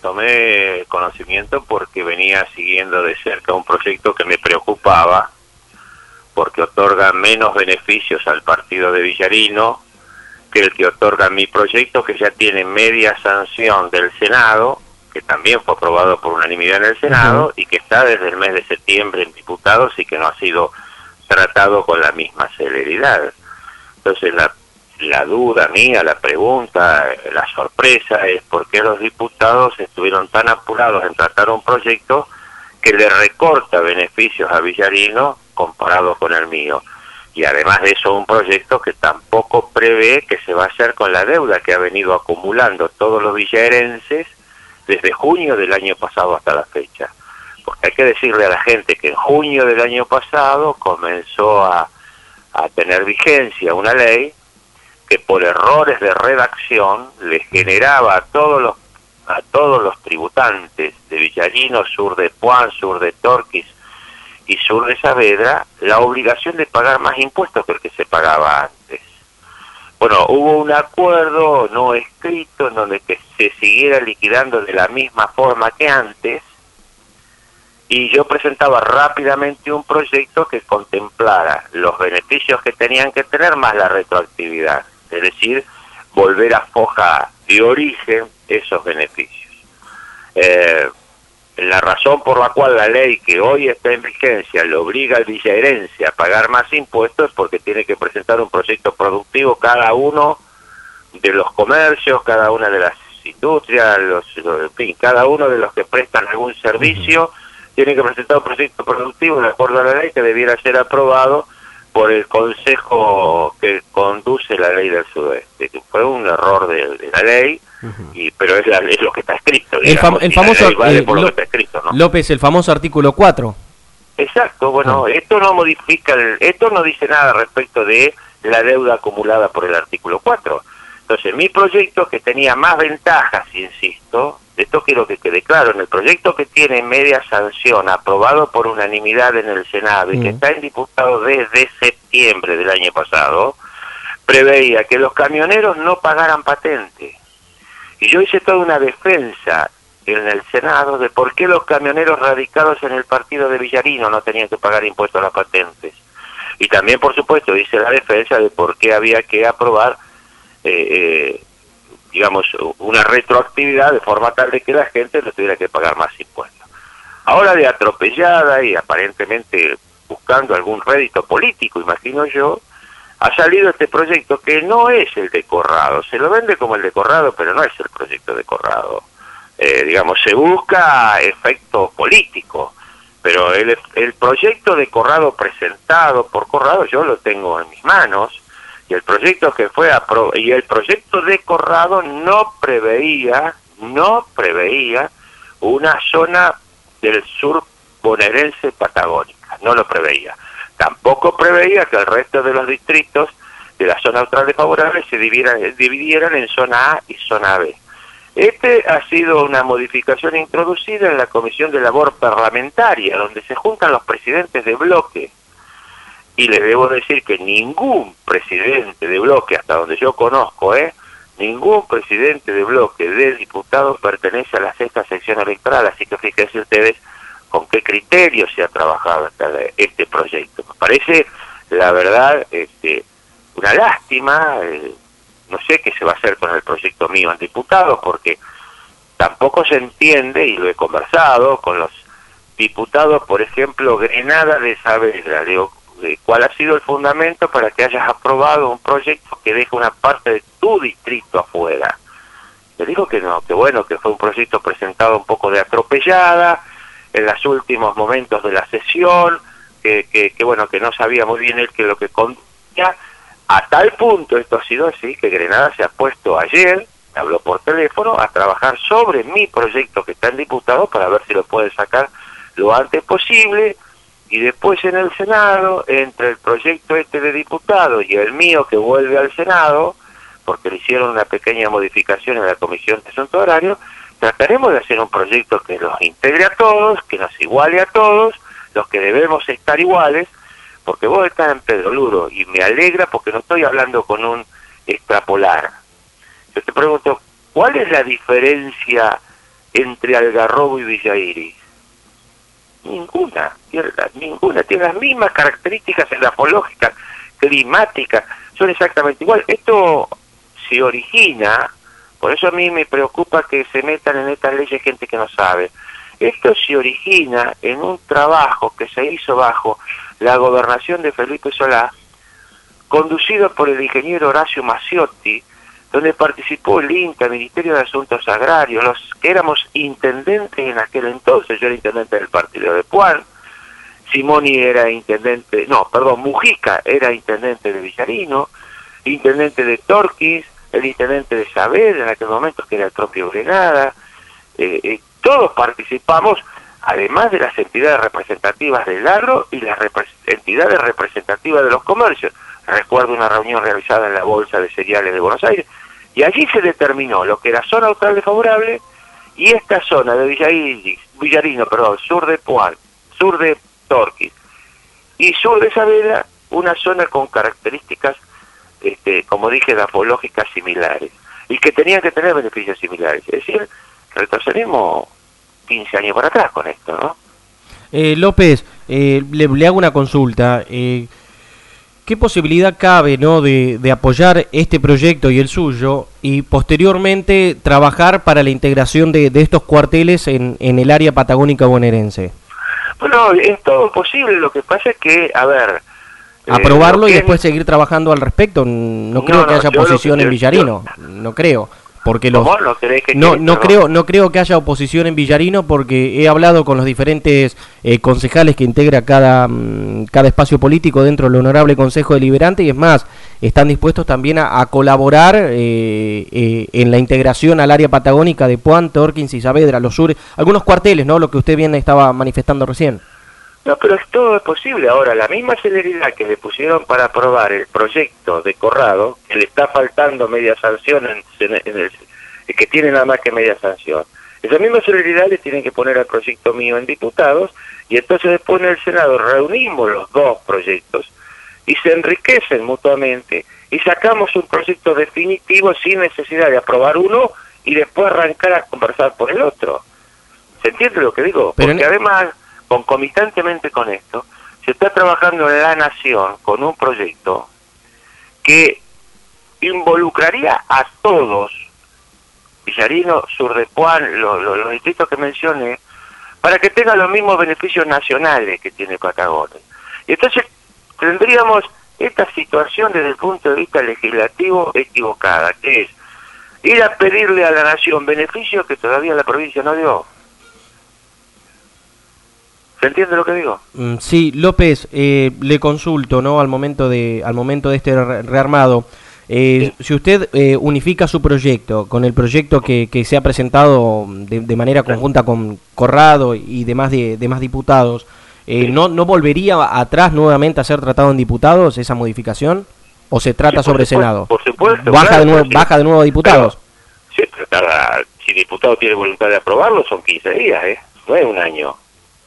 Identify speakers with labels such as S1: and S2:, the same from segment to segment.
S1: tomé conocimiento porque venía siguiendo de cerca un proyecto que me preocupaba, porque otorga menos beneficios al partido de Villarino que el que otorga mi proyecto, que ya tiene media sanción del Senado, que también fue aprobado por unanimidad en el Senado, y que está desde el mes de septiembre en diputados y que no ha sido tratado con la misma celeridad. Entonces la duda mía, la pregunta, la sorpresa es por qué los diputados estuvieron tan apurados en tratar un proyecto que le recorta beneficios a Villarino comparado con el mío. Y además de eso, un proyecto que tampoco prevé que se va a hacer con la deuda que ha venido acumulando todos los villaherenses desde junio del año pasado hasta la fecha. Porque hay que decirle a la gente que en junio del año pasado comenzó a tener vigencia una ley que por errores de redacción le generaba a todos los tributantes de Villarino, sur de Puan, sur de Torquís y sur de Saavedra la obligación de pagar más impuestos que el que se pagaba antes. Bueno, hubo un acuerdo no escrito en donde que se siguiera liquidando de la misma forma que antes, y yo presentaba rápidamente un proyecto que contemplara los beneficios que tenían que tener más la retroactividad, es decir, volver a foja de origen esos beneficios. La razón por la cual la ley que hoy está en vigencia le obliga al villaherense a pagar más impuestos es porque tiene que presentar un proyecto productivo cada uno de los comercios, cada una de las industrias, en fin, cada uno de los que prestan algún servicio tiene que presentar un proyecto productivo de acuerdo a la ley que debiera ser aprobado por el consejo que conduce la ley del Sudeste. Fue un error de la ley, pero es lo que está escrito. Digamos,
S2: el famoso
S1: vale por lo que está escrito, ¿no?
S2: López, el famoso artículo 4.
S1: Exacto, bueno, esto no modifica, esto no dice nada respecto de la deuda acumulada por el artículo 4. Entonces, mi proyecto, que tenía más ventajas, insisto, esto quiero que quede claro, en el proyecto que tiene media sanción, aprobado por unanimidad en el Senado y que está en diputado desde septiembre del año pasado, preveía que los camioneros no pagaran patente. Y yo hice toda una defensa en el Senado de por qué los camioneros radicados en el partido de Villarino no tenían que pagar impuestos a las patentes. Y también, por supuesto, hice la defensa de por qué había que aprobar digamos, una retroactividad de forma tal de que la gente no tuviera que pagar más impuestos. Ahora, de atropellada y aparentemente buscando algún rédito político, imagino yo, ha salido este proyecto que no es el de Corrado. Se lo vende como el de Corrado, pero no es el proyecto de Corrado. Digamos, se busca efecto político, pero el proyecto de Corrado presentado por Corrado yo lo tengo en mis manos. Y el proyecto que fue y el proyecto de Corrado no preveía una zona del sur bonaerense patagónica, no lo preveía. Tampoco preveía que el resto de los distritos de la zona austral desfavorable se dividieran en zona A y zona B. Este ha sido una modificación introducida en la Comisión de Labor Parlamentaria, donde se juntan los presidentes de bloque. Y les debo decir que ningún presidente de bloque, hasta donde yo conozco, ningún presidente de bloque de diputados pertenece a la sexta sección electoral, así que fíjense ustedes con qué criterio se ha trabajado este proyecto. Me parece, la verdad, una lástima. No sé qué se va a hacer con el proyecto mío en diputados, porque tampoco se entiende, y lo he conversado con los diputados, por ejemplo, Grenada de Saavedra, digo, ¿cuál ha sido el fundamento para que hayas aprobado un proyecto que deja una parte de tu distrito afuera? Le digo que no, que bueno, que fue un proyecto presentado un poco de atropellada, en los últimos momentos de la sesión, que bueno, que no sabía muy bien él que lo que conducía, a tal punto esto ha sido así, que Grenada se ha puesto ayer, me habló por teléfono, a trabajar sobre mi proyecto que está en diputado para ver si lo puede sacar lo antes posible. Y después en el Senado, entre el proyecto de diputado y el mío que vuelve al Senado, porque le hicieron una pequeña modificación en la Comisión de Asuntos Horarios, trataremos de hacer un proyecto que los integre a todos, que nos iguale a todos, los que debemos estar iguales, porque vos estás en Pedro Luro, y me alegra porque no estoy hablando con un extrapolar. Yo te pregunto, ¿cuál es la diferencia entre Algarrobo y Villa Iris? Ninguna. Tiene las mismas características edafológicas, climáticas, son exactamente igual. Esto se origina, por eso a mí me preocupa que se metan en estas leyes gente que no sabe. Esto se origina en un trabajo que se hizo bajo la gobernación de Felipe Solá, conducido por el ingeniero Horacio Maciotti, donde participó el INTA, el Ministerio de Asuntos Agrarios, los que éramos intendentes en aquel entonces. Yo era intendente del partido de Puan, Simoni era intendente, Mujica era intendente de Villarino, intendente de Torquís, el intendente de Saavedra en aquel momento, que era el propio Grenada. Todos participamos, además de las entidades representativas del agro y las entidades representativas de los comercios. Recuerdo una reunión realizada en la Bolsa de Cereales de Buenos Aires, y allí se determinó lo que era zona austral desfavorable y esta zona de Villarino, sur de Puan, sur de Torquís y sur de Saavedra, una zona con características, como dije, edafológicas similares, y que tenían que tener beneficios similares. Es decir, retrocedimos 15 años para atrás con esto, ¿no?
S2: López, le hago una consulta. ¿Qué posibilidad cabe, no, de apoyar este proyecto y el suyo y posteriormente trabajar para la integración de estos cuarteles en el área patagónica bonaerense?
S1: Bueno, es todo posible. Lo que pasa es que, a ver...
S2: aprobarlo y después seguir trabajando al respecto. No creo que haya oposición en Villarino. No creo. Porque
S1: ¿Cómo? ¿No crees que
S2: no creo que haya oposición en Villarino, porque he hablado con los diferentes concejales que integra cada espacio político dentro del Honorable Consejo Deliberante, y es más, están dispuestos también a colaborar en la integración al área patagónica de Puan, Torquís y Saavedra, los sur, algunos cuarteles, ¿no? Lo que usted bien estaba manifestando recién.
S1: No, pero todo es posible. Ahora, la misma celeridad que le pusieron para aprobar el proyecto de Corrado, que le está faltando media sanción, que tiene nada más que media sanción, esa misma celeridad le tienen que poner al proyecto mío en diputados, y entonces después en el Senado reunimos los dos proyectos y se enriquecen mutuamente y sacamos un proyecto definitivo sin necesidad de aprobar uno y después arrancar a conversar por el otro. ¿Se entiende lo que digo?
S2: Pero
S1: porque además, concomitantemente con esto, se está trabajando en la Nación con un proyecto que involucraría a todos, Villarino, sur de Puan, los distritos que mencioné, para que tengan los mismos beneficios nacionales que tiene Patagonia. Y entonces tendríamos esta situación desde el punto de vista legislativo equivocada, que es ir a pedirle a la Nación beneficios que todavía la provincia no dio. ¿Se entiende lo que digo?
S2: Sí, López, le consulto, ¿no? Al momento de este rearmado,
S1: Sí.
S2: si usted unifica su proyecto con el proyecto que se ha presentado de manera conjunta con Corrado y demás diputados,
S1: Sí.
S2: ¿no volvería atrás nuevamente a ser tratado en diputados esa modificación? ¿O se trata sobre Senado?
S1: Por supuesto.
S2: ¿Baja
S1: claro,
S2: baja de nuevo a diputados?
S1: Pero, sí, pero si el diputado tiene voluntad de aprobarlo, son 15 días, no es un año.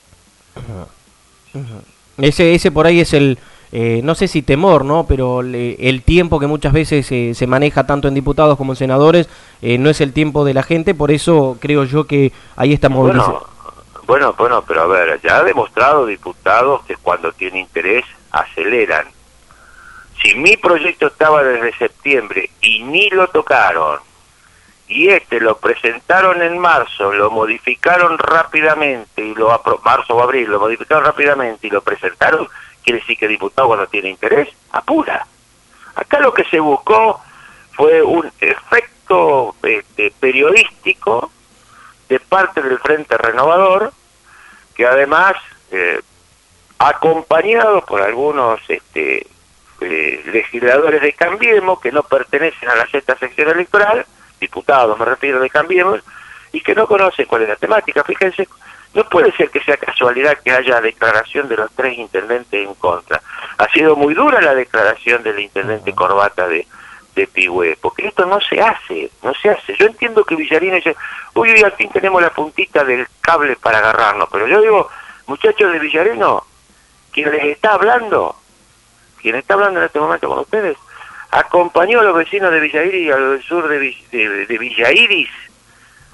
S2: Ese por ahí es el, no sé si temor, ¿no? Pero el tiempo que muchas veces se maneja tanto en diputados como en senadores no es el tiempo de la gente, por eso creo yo que ahí está movilización.
S1: Bueno, pero a ver, ya ha demostrado diputados que cuando tiene interés aceleran. Si mi proyecto estaba desde septiembre y ni lo tocaron, y lo presentaron en marzo, lo modificaron rápidamente, y marzo o abril, lo modificaron rápidamente y lo presentaron, quiere decir que el diputado cuando tiene interés, apura. Acá lo que se buscó fue un efecto periodístico de parte del Frente Renovador, que además, acompañado por algunos legisladores de Cambiemos, que no pertenecen a la sexta sección electoral, diputados me refiero de Cambiemos, y que no conocen cuál es la temática. Fíjense, no puede ser que sea casualidad que haya declaración de los 3 intendentes en contra. Ha sido muy dura la declaración del intendente Corbata de Pigüé, porque esto no se hace. Yo entiendo que Villarino dice, uy, al fin tenemos la puntita del cable para agarrarnos, pero yo digo, muchachos de Villarino, quien les está hablando, en este momento con ustedes, acompañó a los vecinos de Villa Iris y al sur de Villa Iris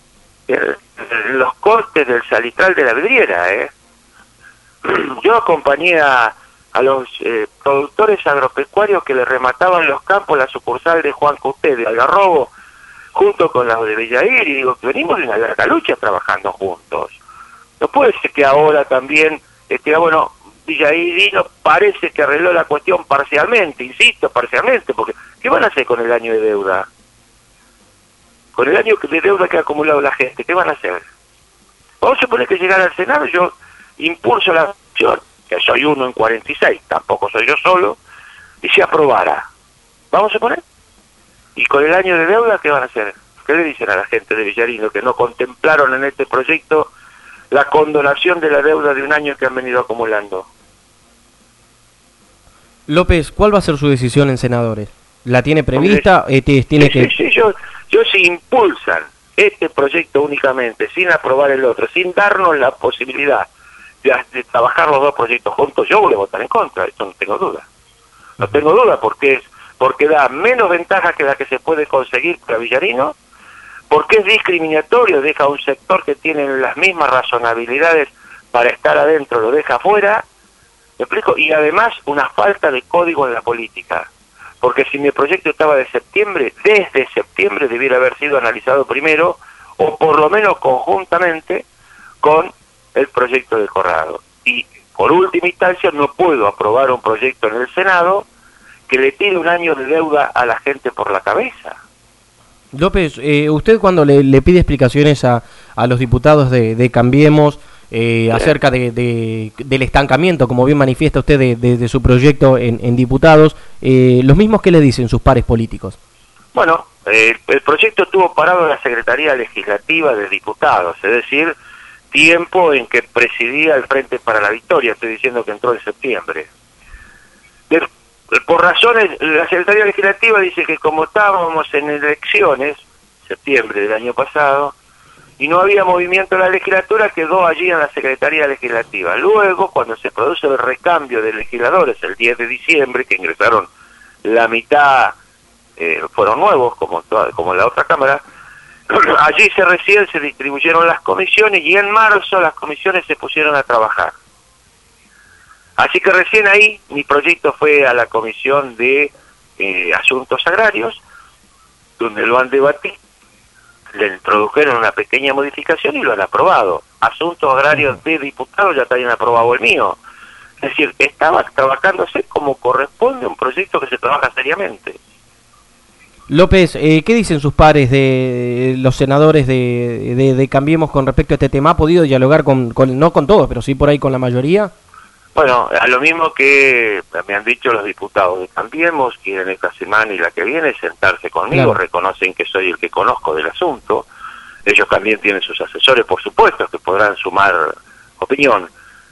S1: los cortes del salitral de la vidriera, Yo acompañé a los productores agropecuarios que le remataban los campos la sucursal de Juan Cuté de Algarrobo, junto con los de Villair, y digo que venimos de una larga lucha trabajando juntos. No puede ser que ahora también, bueno, Villairino parece que arregló la cuestión parcialmente, insisto, parcialmente, porque ¿qué van a hacer con el año de deuda? Con el año de deuda que ha acumulado la gente, ¿qué van a hacer? Vamos a suponer que llegar al Senado, yo impulso la acción, que soy 1 en 46, tampoco soy yo solo, y se aprobara. ¿Vamos a suponer? ¿Y con el año de deuda qué van a hacer? ¿Qué le dicen a la gente de Villarino que no contemplaron en este proyecto la condonación de la deuda de un año que han venido acumulando?
S2: López, ¿cuál va a ser su decisión en senadores? ¿La tiene prevista?
S1: Sí, yo si impulsan este proyecto únicamente, sin aprobar el otro, sin darnos la posibilidad de trabajar los dos proyectos juntos, yo voy a votar en contra, esto no tengo duda. No tengo duda porque da menos ventaja que la que se puede conseguir para Villarino, porque es discriminatorio, deja a un sector que tiene las mismas razonabilidades para estar adentro, lo deja afuera, ¿me explico? Y además una falta de código en la política, porque si mi proyecto estaba de septiembre, desde septiembre debiera haber sido analizado primero, o por lo menos conjuntamente con el proyecto de Corrado. Y por última instancia no puedo aprobar un proyecto en el Senado que le tire un año de deuda a la gente por la cabeza.
S2: López, usted cuando le pide explicaciones a los diputados de Cambiemos acerca del estancamiento, como bien manifiesta usted de su proyecto en diputados, los mismos que le dicen sus pares políticos.
S1: Bueno, el proyecto estuvo parado en la Secretaría Legislativa de Diputados, es decir, tiempo en que presidía el Frente para la Victoria, estoy diciendo que entró en septiembre. Por razones, la Secretaría Legislativa dice que como estábamos en elecciones, septiembre del año pasado, y no había movimiento en la legislatura, quedó allí en la Secretaría Legislativa. Luego, cuando se produce el recambio de legisladores el 10 de diciembre, que ingresaron la mitad, fueron nuevos, como en la otra Cámara, allí recién se distribuyeron las comisiones y en marzo las comisiones se pusieron a trabajar. Así que recién ahí mi proyecto fue a la Comisión de Asuntos Agrarios, donde lo han debatido, le introdujeron una pequeña modificación y lo han aprobado. Asuntos Agrarios de Diputados ya también aprobado el mío. Es decir, estaba trabajándose como corresponde un proyecto que se trabaja seriamente.
S2: López, ¿qué dicen sus pares de los senadores de Cambiemos con respecto a este tema? ¿Ha podido dialogar no con todos, pero sí por ahí con la mayoría?
S1: Bueno, a lo mismo que me han dicho los diputados de Cambiemos, quieren esta semana y la que viene sentarse conmigo, claro. Reconocen que soy el que conozco del asunto, ellos también tienen sus asesores, por supuesto, que podrán sumar opinión,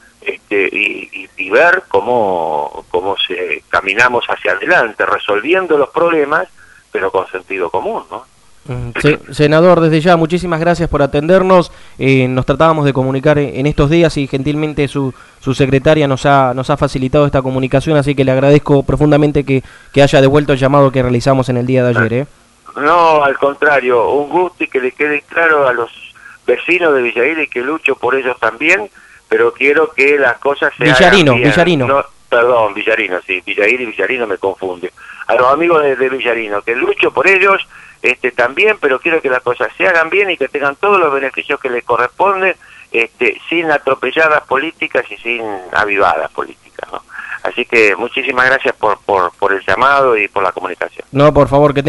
S1: y ver cómo caminamos hacia adelante, resolviendo los problemas, pero con sentido común, ¿no?
S2: Sí, senador, desde ya, muchísimas gracias por atendernos. Nos tratábamos de comunicar en estos días y gentilmente su secretaria nos ha facilitado esta comunicación, así que le agradezco profundamente que haya devuelto el llamado que realizamos en el día de ayer.
S1: No, al contrario, un gusto y que le quede claro a los vecinos de Villair y que lucho por ellos también, pero quiero que las cosas se
S2: Villarino,
S1: hagan bien.
S2: Villarino.
S1: No, perdón, Villarino, sí, Villair y Villarino me confunde. A los amigos de Villarino, que lucho por ellos también, pero quiero que las cosas se hagan bien y que tengan todos los beneficios que les corresponden, sin atropelladas políticas y sin avivadas políticas, ¿no? Así que muchísimas gracias por el llamado y por la comunicación.
S2: No, por favor, que